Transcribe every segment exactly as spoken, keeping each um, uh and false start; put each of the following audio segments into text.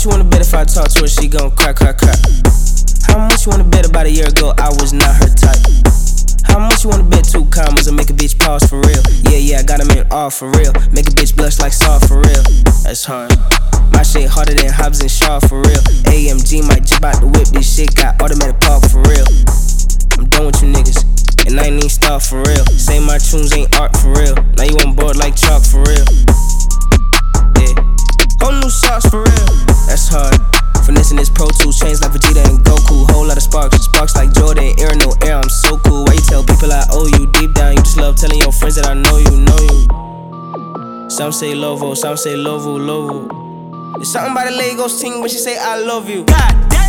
much you wanna bet if I talk to her, she gon' crack, crack, crack? How much you wanna bet about a year ago I was not her type? How much you wanna bet two commas and make a bitch pause for real? Yeah, yeah, I got them in all for real. Make a bitch blush like Saw for real. That's hard. My shit harder than Hobbs and Shaw for real. A M G might jump out the whip, this shit got automatic park for real. I'm done with you niggas, and I ain't even start for real. Say my tunes ain't art for real. Now you on board like chalk for real. Yeah, whole new socks for real. That's hard. Finessing this Pro Tools, chains like Vegeta and Goku. Whole lot of sparks, sparks like Jordan, air no air, I'm so cool. Why you tell people I owe you? Deep down, you just love telling your friends that I know you, know you. Some say Lovo, some say Lovo, Lovo. It's something about the Lagos team when she say I love you. God damn.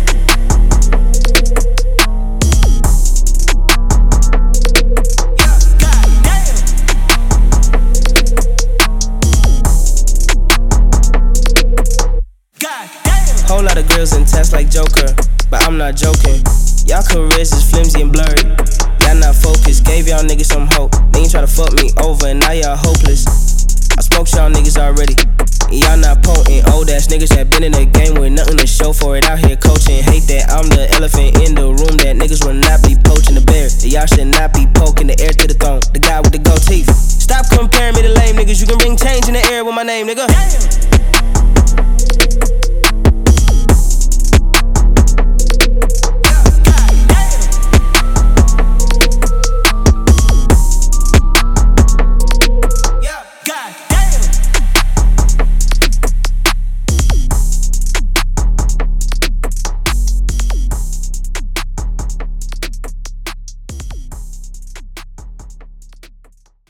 Whole lot of girls in tests like Joker, but I'm not joking. Y'all careers is flimsy and blurry. Y'all not focused, gave y'all niggas some hope. Then you try to fuck me over and now y'all hopeless. I smoked y'all niggas already, and y'all not potent. Old ass niggas that been in the game with nothing to show for it. Out here coaching, hate that I'm the elephant in the room. That niggas will not be poaching the bear. That y'all should not be poking the air to the throne. The guy with the gold teeth. Stop comparing me to lame niggas. You can bring change in the air with my name, nigga.